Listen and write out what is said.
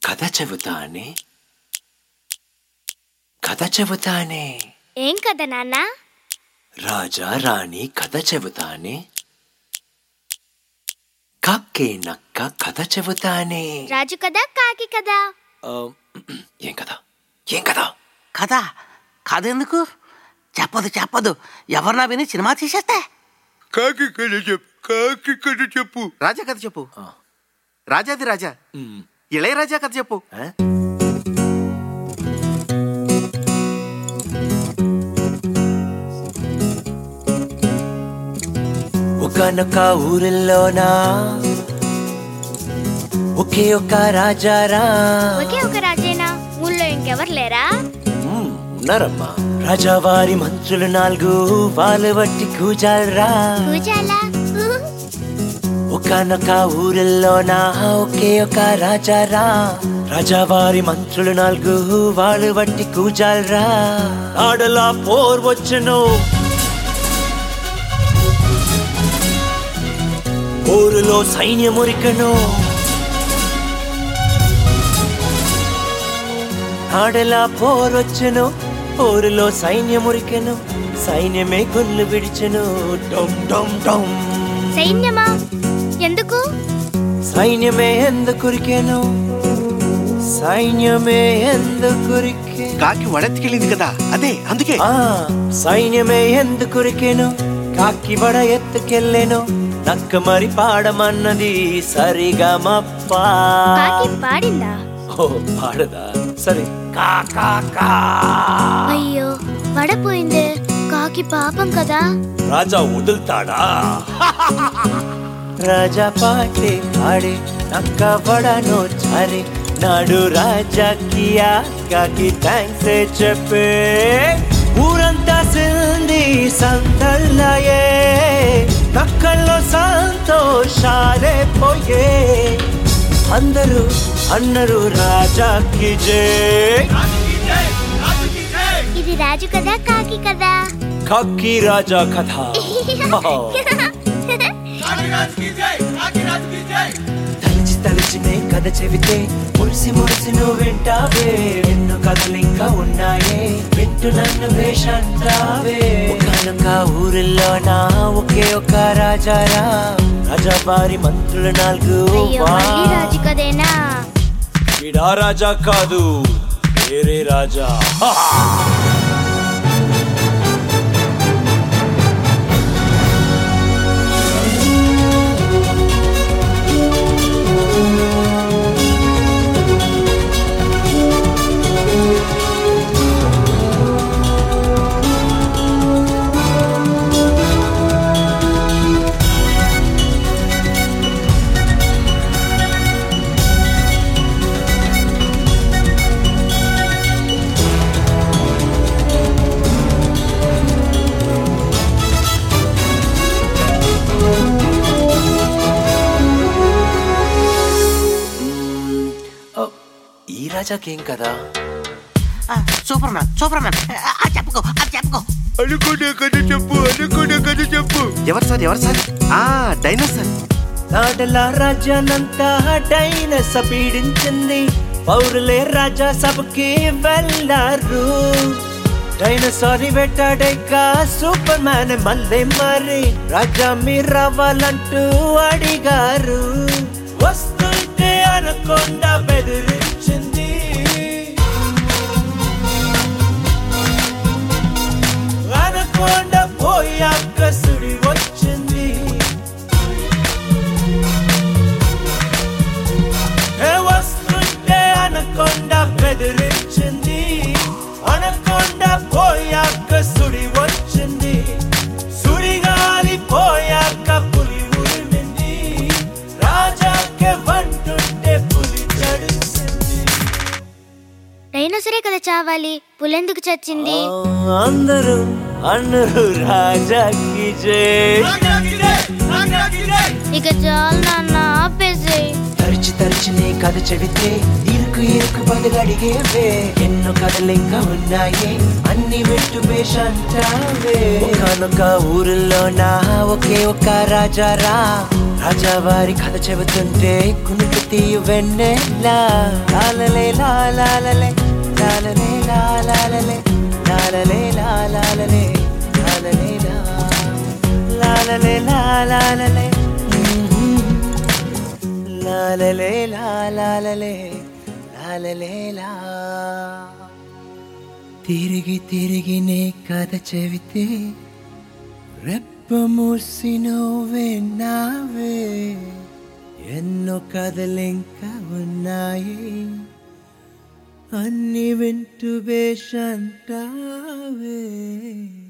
కథ చెబుతానే ఏం కథ నాన్న? రాజా రాణి కథ చెబుతానే, కాకే నక్క కథ చెబుతానే. రాజు కథ కాకి కథ? ఏం కథ? కథ ఎందుకు చెప్పదు. ఎవరన్నా విని సినిమా తీసేస్తే. కాకి కథ చెప్పు. రాజా కథ చెప్పు. రాజాది రాజా ఇళయరాజా కథ చెప్పు. ఒకనొక ఊరిలోనా ఒకే ఒక రాజారా. ఒకే ఒక రాజేనా? ఊళ్ళో ఇంకెవరు లేరా? ఉన్నారమ్మా. రాజావారి మంత్రులు 4 వాళ్ళు బట్టి కూజాలరా. ఒకనొక ఊరిలోనా ఒకే ఒక రాజారా. రాజావారి మంత్రులు 4 వాళ్ళు బట్టి కూజాలరా. ఆడలా పోర్ వచ్చను, ఊరులో సైన్యమురికను. ఆడలా పోరొచ్చెను, ఊరులో సైన్యమురికెను. సైన్యమే గుళ్ళు విడిచెను. డొమ్ డొమ్ డొమ్. సైన్యమా? ఎందుకు? సైన్యమే ఎందుకురికెను, సైన్యమే ఎందుకురికె. కాకి వడెత్తికెళ్ళింది కదా, అదే అందుకే. సైన్యమే ఎందుకురికెను, కాకి వడ ఎత్తుకెళ్ళెను. నక్క మరి పాడమన్నది సరిగా మప్పా. కాకి పాడిందా? ఓ పాడదా? సరే. అయ్యో పడపోయిందే. కాకి పాపం కదా. రాజా వదులుతాడా? రాజా పాటే పాడే నక్క వడనో చారే. నాడు రాజాకి కాకి థ్యాంక్స్ చెప్పే. ఊరంతా సింది సందల్లయే, నక్కల్లో సంతోషాలే పోయే. అందరూ అన్నరు రాజాకి జై. ఇది రాజు కదా కాకి కదా? కాకి రాజా కథ. తలచి కథ చెబితే మురిసి నువ్వు వింటావే. ఎన్నో కథలు ఇంకా ఉన్నాయే, వింటూ నన్ను వేషంటావే. ఒకనొక ఊరిలోనా ఒకే ఒక రాజారా. రాజావారి మంత్రులు 4. రాజు కదేనా? వీడా రాజా కాదు, వేరే రాజా. ఈ రాజాకేం కదా? Superman. చెప్పుకో. అనుకునే కథ చెప్పు. ఎవరు సార్? డైనోసార్. నాడలా రాజ్యానంతా డైనస పీడించింది. పౌరులే రాజా సభకి వెళ్ళారు. డైనోసార్ వెట్టాడేక సూపర్ మ్యాన్ మళ్ళీ మరి రాజా మీరు రావాలంటూ అడిగారు. వస్తుంటే అనకొండ బెదిరించింది. అనకొండ పోయాక సుడి వచ్చింది. వస్తుంటే అనకొండ బెదిరించింది. అనకొండ పోయాక సుడి వచ్చింది. సుడిగాలి పోయాక పులి ఉరిమింది. రాజాకే వంటుంటే పులి చడిసింది. డైనోసరే కదా చావాలి, పులెందుకు చచ్చింది? అందరూ అన్నరు రాజాకి జై. ఇక చాలు నాన్న, ఆపేసి. తరచి నీ కథ చెబితే ఇరుకు బదులడిగేవే. ఎన్నో కథలు ఇంకా ఉన్నాయే, అన్ని వెట్టు వేషంటావే. ఒకనొక ఊరిలోనా ఒకే ఒక రాజారా. రాజావారి కథ చెబుతుంటే కునికి తీయు వెన్నెలా లాలలే లాలలే లాలలే లాలలే లాలలే లాలలే లాలలే లాలలే లాలలే లాలలే లాలలే లాలలే లా తిరిగి తిరిగి నే కథ చెబితే రెప్ప మూసి నువ్వే నావే ఎన్నో కథలింకా ఉన్నాయి అన్ని వింటూ బేషంటావే